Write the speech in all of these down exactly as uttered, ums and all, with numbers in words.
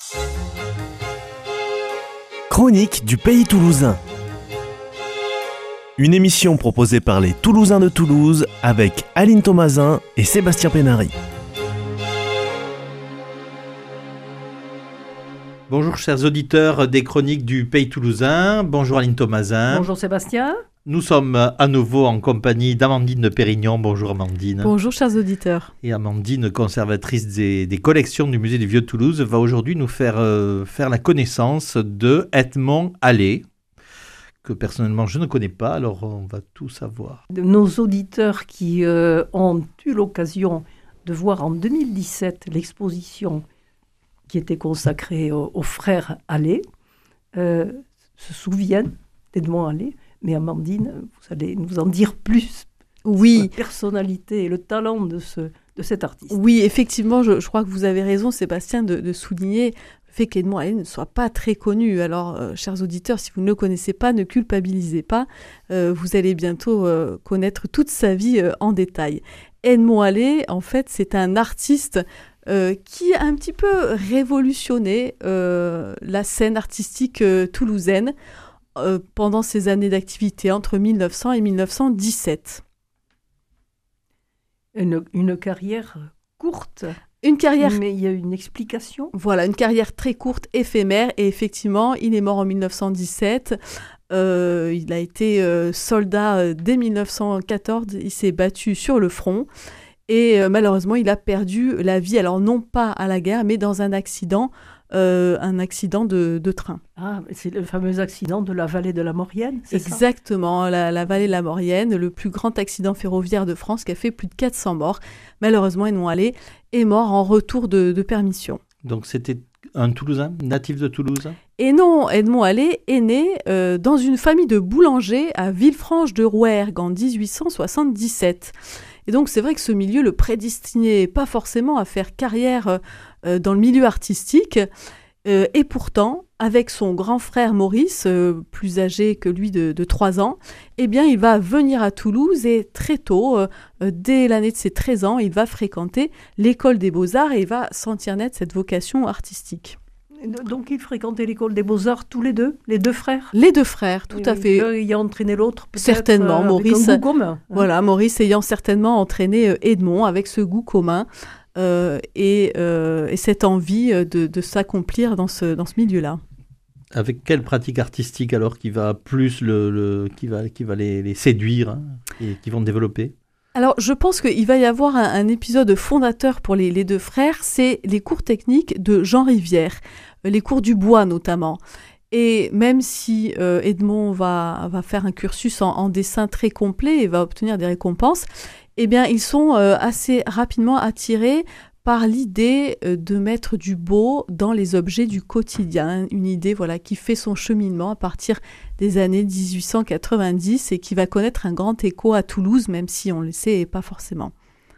Chronique du Pays Toulousain. Une émission proposée par les Toulousains de Toulouse avec Aline Thomasin et Sébastien Pénary. Bonjour chers auditeurs des Chroniques du Pays Toulousain. Bonjour Aline Thomasin. Bonjour Sébastien. Nous sommes à nouveau en compagnie d'Amandine de Pérignon. Bonjour Amandine. Bonjour chers auditeurs. Et Amandine, conservatrice des, des collections du musée du Vieux-Toulouse, va aujourd'hui nous faire, euh, faire la connaissance de Edmond Hallé, que personnellement je ne connais pas, alors on va tout savoir. Nos auditeurs qui euh, ont eu l'occasion de voir en deux mille dix-sept l'exposition qui était consacrée aux, aux frères Hallé, euh, se souviennent d'Edmond Hallé. Mais Amandine, vous allez nous en dire plus. Oui. La personnalité et le talent de, ce, de cet artiste. Oui, effectivement, je, je crois que vous avez raison, Sébastien, de, de souligner le fait qu'Edmond Hallé ne soit pas très connu. Alors, euh, chers auditeurs, si vous ne le connaissez pas, ne culpabilisez pas. Euh, vous allez bientôt euh, connaître toute sa vie euh, en détail. Edmond Hallé, en fait, c'est un artiste euh, qui a un petit peu révolutionné euh, la scène artistique euh, toulousaine Euh, pendant ses années d'activité entre mille neuf cents et mille neuf cent dix-sept. Une, une carrière courte. Une carrière... Mais il y a une explication. Voilà, une carrière très courte, éphémère. Et effectivement, il est mort en mille neuf cent dix-sept. Euh, il a été euh, soldat euh, dès mille neuf cent quatorze. Il s'est battu sur le front. Et euh, malheureusement, il a perdu la vie. Alors, non pas à la guerre, mais dans un accident. Euh, un accident de, de train. Ah, c'est le fameux accident de la vallée de la Maurienne, c'est Exactement, ça la, la vallée de la Maurienne, le plus grand accident ferroviaire de France qui a fait plus de quatre cents morts. Malheureusement, Edmond Hallé est mort en retour de, de permission. Donc c'était un Toulousain, natif de Toulouse ? Et non, Edmond Hallé est né euh, dans une famille de boulangers à Villefranche-de-Rouergue en dix-huit cent soixante-dix-sept. Et donc c'est vrai que ce milieu le prédestinait pas forcément à faire carrière euh, dans le milieu artistique. Euh, et pourtant, avec son grand frère Maurice, euh, plus âgé que lui de, de trois ans, eh bien, il va venir à Toulouse et très tôt, euh, dès l'année de ses treize ans, il va fréquenter l'école des Beaux-Arts et il va sentir naître cette vocation artistique. Donc, ils fréquentaient l'école des Beaux-Arts tous les deux, les deux frères. Les deux frères, tout et à fait. L'un ayant entraîné l'autre, peut-être. Certainement, euh, Maurice. Avec un goût commun. Hein. Voilà, Maurice ayant certainement entraîné Edmond avec ce goût commun euh, et, euh, et cette envie de, de s'accomplir dans ce, dans ce milieu-là. Avec quelle pratique artistique alors qui va plus le, le qui va qui va les, les séduire hein, et qui vont développer? Alors, je pense qu'il va y avoir un, un épisode fondateur pour les, les deux frères, c'est les cours techniques de Jean Rivière, les cours du bois notamment. Et même si euh, Edmond va, va faire un cursus en, en dessin très complet et va obtenir des récompenses, eh bien, ils sont euh, assez rapidement attirés par l'idée euh, de mettre du beau dans les objets du quotidien. Une idée voilà, qui fait son cheminement à partir des années dix-huit cent quatre-vingt-dix et qui va connaître un grand écho à Toulouse, même si on le sait pas forcément.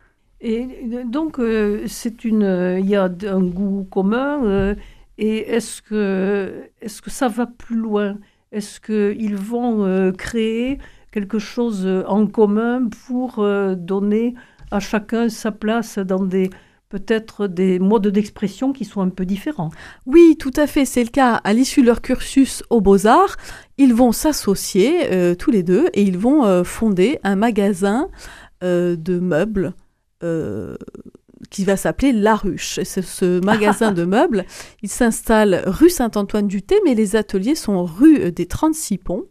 Et donc, euh, c'est une, il y a un goût commun. Euh, et est-ce que, est-ce que ça va plus loin ? Est-ce qu'ils vont euh, créer quelque chose en commun pour euh, donner à chacun sa place dans des... peut-être des modes d'expression qui sont un peu différents. Oui, tout à fait, c'est le cas. À l'issue de leur cursus aux Beaux-Arts, ils vont s'associer euh, tous les deux et ils vont euh, fonder un magasin euh, de meubles euh, qui va s'appeler La Ruche. Et ce, ce magasin de meubles, il s'installe rue Saint-Antoine-du-Thé, mais les ateliers sont rue des trente-six Ponts.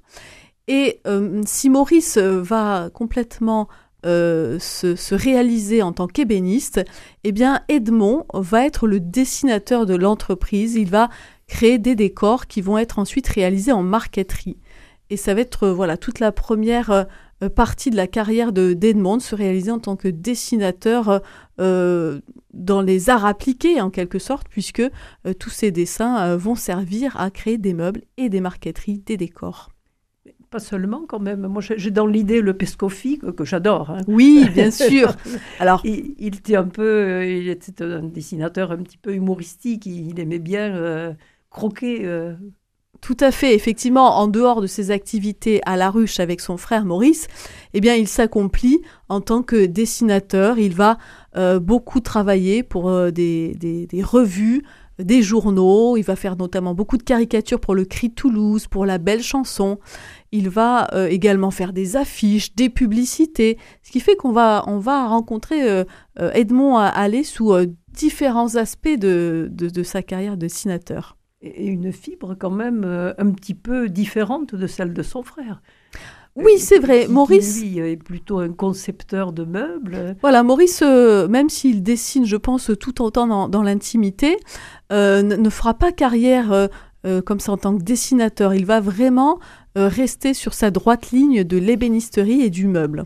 Et euh, si Maurice va complètement... Euh, se, se réaliser en tant qu'ébéniste, eh bien Edmond va être le dessinateur de l'entreprise. Il va créer des décors qui vont être ensuite réalisés en marqueterie. Et ça va être euh, voilà, toute la première euh, partie de la carrière de, d'Edmond, de se réaliser en tant que dessinateur euh, dans les arts appliqués en quelque sorte, puisque euh, tous ces dessins euh, vont servir à créer des meubles et des marqueteries, des décors. Pas seulement quand même. Moi, j'ai dans l'idée le Pescofi, que, que j'adore. Hein. Oui, bien sûr. Alors, il, il était un peu, il était un dessinateur un petit peu humoristique. Il, il aimait bien euh, croquer. Euh. Tout à fait. Effectivement, en dehors de ses activités à La Ruche avec son frère Maurice, eh bien, il s'accomplit en tant que dessinateur. Il va euh, beaucoup travailler pour euh, des, des, des revues, des journaux, il va faire notamment beaucoup de caricatures pour le Cri de Toulouse, pour la Belle Chanson. Il va euh, également faire des affiches, des publicités, ce qui fait qu'on va, on va rencontrer euh, euh, Edmond Hallé sous euh, différents aspects de, de, de sa carrière de dessinateur. Et une fibre quand même euh, un petit peu différente de celle de son frère. Oui, c'est vrai. Qui, Maurice, qui, lui, est plutôt un concepteur de meubles. Voilà, Maurice, euh, même s'il dessine, je pense, tout autant dans, dans l'intimité, euh, ne, ne fera pas carrière euh, euh, comme ça en tant que dessinateur. Il va vraiment euh, rester sur sa droite ligne de l'ébénisterie et du meuble.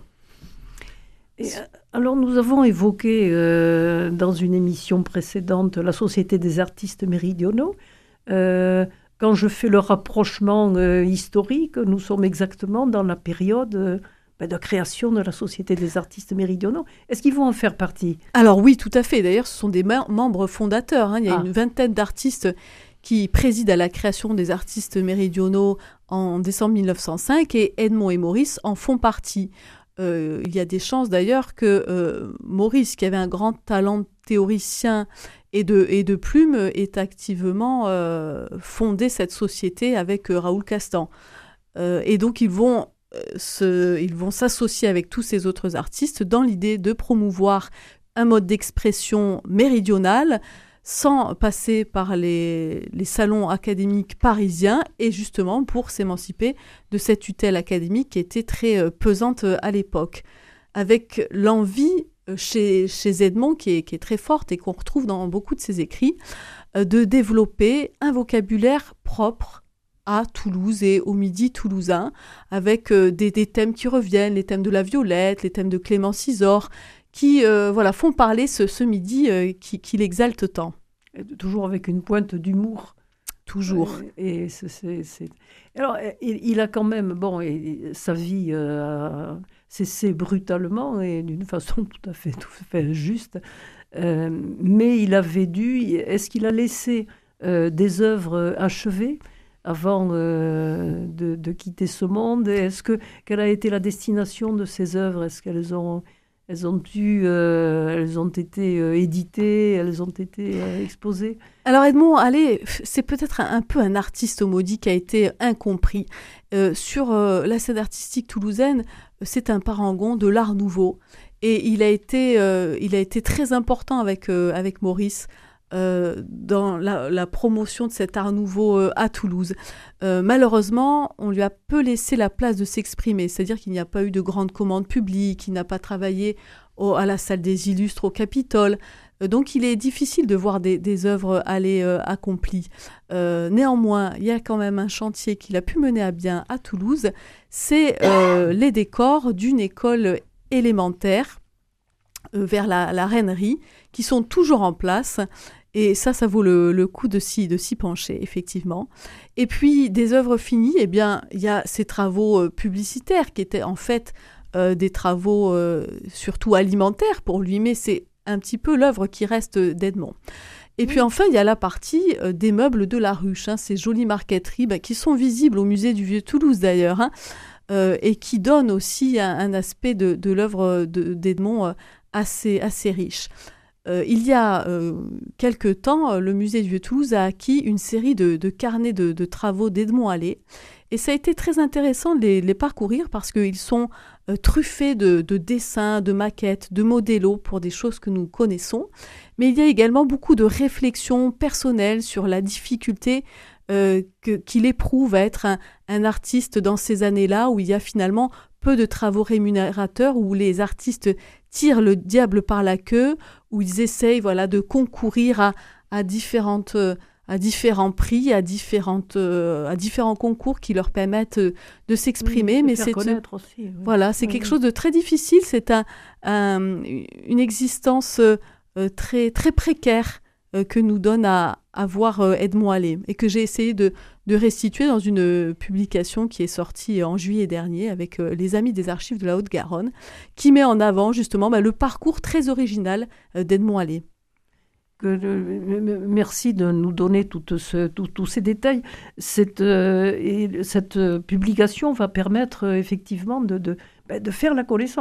Et, alors, nous avons évoqué euh, dans une émission précédente la Société des artistes méridionaux. Euh, Quand je fais le rapprochement euh, historique, nous sommes exactement dans la période euh, ben, de création de la Société des artistes méridionaux. Est-ce qu'ils vont en faire partie ? Alors oui, tout à fait. D'ailleurs, ce sont des mem- membres fondateurs. Hein. Il y a ah. une vingtaine d'artistes qui président à la création des artistes méridionaux en décembre mille neuf cent cinq et Edmond et Maurice en font partie. Euh, il y a des chances d'ailleurs que euh, Maurice, qui avait un grand talent théoricien et de, et de plume, ait activement euh, fondé cette société avec euh, Raoul Castan. Euh, et donc ils vont, euh, se, ils vont s'associer avec tous ces autres artistes dans l'idée de promouvoir un mode d'expression méridional sans passer par les, les salons académiques parisiens et justement pour s'émanciper de cette tutelle académique qui était très euh, pesante à l'époque. Avec l'envie Chez, chez Edmond, qui est, qui est très forte et qu'on retrouve dans beaucoup de ses écrits, euh, de développer un vocabulaire propre à Toulouse et au Midi toulousain, avec euh, des, des thèmes qui reviennent, les thèmes de la Violette, les thèmes de Clémence Isor, qui euh, voilà, font parler ce, ce Midi euh, qui, qui l'exalte tant. Et toujours avec une pointe d'humour. Toujours. Et, et c'est, c'est, c'est... Alors, il, il a quand même, bon, et, et sa vie euh, a cessé brutalement et d'une façon tout à fait, tout à fait juste. Euh, mais il avait dû, est-ce qu'il a laissé euh, des œuvres achevées avant euh, de, de quitter ce monde ? Est-ce que, quelle a été la destination de ces œuvres ? Est-ce qu'elles ont... Elles ont, dû, euh, elles ont été euh, éditées, elles ont été euh, exposées. Alors Edmond Hallé, c'est peut-être un, un peu un artiste maudit qui a été incompris. Euh, sur euh, la scène artistique toulousaine, c'est un parangon de l'art nouveau. Et il a été, euh, il a été très important avec, euh, avec Maurice euh, dans la, la promotion de cet art nouveau euh, à Toulouse. Euh, malheureusement, on lui a peu laissé la place de s'exprimer, c'est-à-dire qu'il n'y a pas eu de grandes commandes publiques, il n'a pas travaillé au, à la salle des illustres au Capitole, euh, donc il est difficile de voir des, des œuvres aller euh, accomplies. Euh, néanmoins, il y a quand même un chantier qu'il a pu mener à bien à Toulouse, c'est euh, les décors d'une école élémentaire euh, vers la, la Reinerie, qui sont toujours en place. Et ça, ça vaut le, le coup de s'y, de s'y pencher, effectivement. Et puis, des œuvres finies, eh bien, il y a ces travaux euh, publicitaires qui étaient en fait euh, des travaux euh, surtout alimentaires pour lui, mais c'est un petit peu l'œuvre qui reste d'Edmond. Et puis enfin, il y a la partie euh, des meubles de la ruche, hein, ces jolies marqueteries bah, qui sont visibles au musée du Vieux-Toulouse d'ailleurs, hein, euh, et qui donnent aussi un, un aspect de, de l'œuvre de, d'Edmond euh, assez, assez riche. Euh, il y a euh, quelque temps, le musée du Vieux-Toulouse a acquis une série de, de carnets de, de travaux d'Edmond Hallé. Et ça a été très intéressant de les, les parcourir parce qu'ils sont euh, truffés de, de dessins, de maquettes, de modélos pour des choses que nous connaissons. Mais il y a également beaucoup de réflexions personnelles sur la difficulté euh, que, qu'il éprouve à être un, un artiste dans ces années-là où il y a finalement peu de travaux rémunérateurs, où les artistes tirent le diable par la queue, où ils essayent voilà, de concourir à, à, différentes, à différents prix, à, différentes, à différents concours qui leur permettent de s'exprimer. Oui, de mais faire c'est, connaître aussi. Oui. Voilà, c'est oui, quelque oui. chose de très difficile. C'est un, un, une existence euh, très, très précaire euh, que nous donne à, à voir euh, Edmond Hallé et que j'ai essayé de, de restituer dans une publication qui est sortie en juillet dernier avec euh, les Amis des Archives de la Haute-Garonne, qui met en avant justement bah, le parcours très original euh, d'Edmond Hallé. Que, euh, merci de nous donner tous ce, tout, tout ces détails. Cette, euh, et cette publication va permettre euh, effectivement de, de, bah, de faire la connaissance.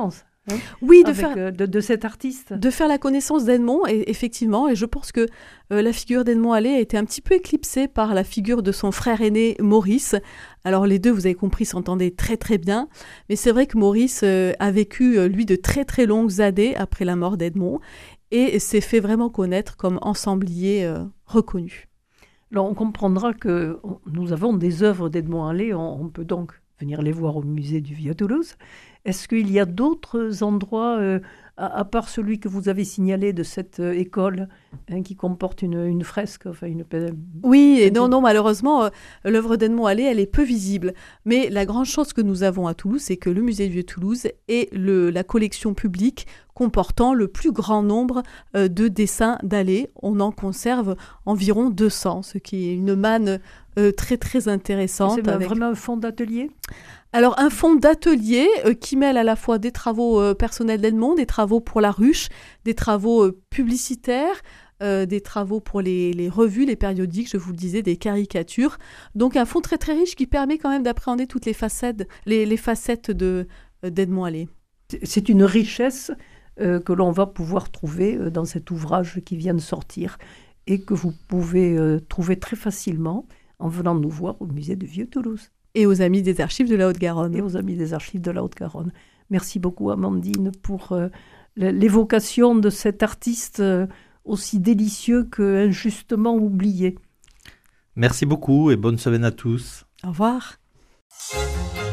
hein, Oui, de avec, faire, euh, de, de cet artiste. de faire la connaissance d'Edmond, et, effectivement, et je pense que euh, la figure d'Edmond Hallé a été un petit peu éclipsée par la figure de son frère aîné Maurice. Alors les deux, vous avez compris, s'entendaient très très bien, mais c'est vrai que Maurice euh, a vécu, euh, lui, de très très longues années après la mort d'Edmond, et s'est fait vraiment connaître comme ensemblier euh, reconnu. Alors on comprendra que on- nous avons des œuvres d'Edmond Hallé, on, on peut donc venir les voir au musée du Vieux-Toulouse. Est-ce qu'il y a d'autres endroits, euh, à, à part celui que vous avez signalé de cette euh, école, hein, qui comporte une, une fresque, enfin une... pe- Oui, et non, Peinture. non, malheureusement, euh, l'œuvre d'Edmond Hallé, elle est peu visible. Mais la grande chance que nous avons à Toulouse, c'est que le musée du Vieux-Toulouse est le, la collection publique comportant le plus grand nombre euh, de dessins d'Hallé. On en conserve environ deux cents, ce qui est une manne euh, très, très intéressante. C'est avec- vraiment un fonds d'atelier? Alors, un fonds d'atelier euh, qui mêle à la fois des travaux euh, personnels d'Edmond, des travaux pour la ruche, des travaux euh, publicitaires, euh, des travaux pour les, les revues, les périodiques, je vous le disais, des caricatures. Donc, un fonds très très riche qui permet quand même d'appréhender toutes les facettes, les, les facettes de, euh, d'Edmond Hallé. C'est- C'est une richesse euh, que l'on va pouvoir trouver euh, dans cet ouvrage qui vient de sortir et que vous pouvez euh, trouver très facilement en venant nous voir au musée du Vieux-Toulouse Et aux amis des archives de la Haute-Garonne. et aux amis des archives de la Haute-Garonne. Merci beaucoup Amandine pour euh, l- l'évocation de cet artiste euh, aussi délicieux que injustement oublié. Merci beaucoup et bonne semaine à tous. Au revoir.